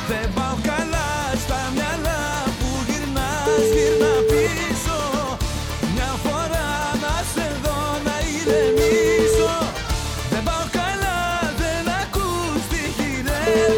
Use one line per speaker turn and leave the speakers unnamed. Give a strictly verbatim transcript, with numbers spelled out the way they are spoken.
Δεν πάω καλά στα μυαλά που γυρνάς, γυρνά πίσω. Μια φορά να σε δω να ηρεμήσω. Δεν πάω καλά, δεν ακούς τι γυρεύω.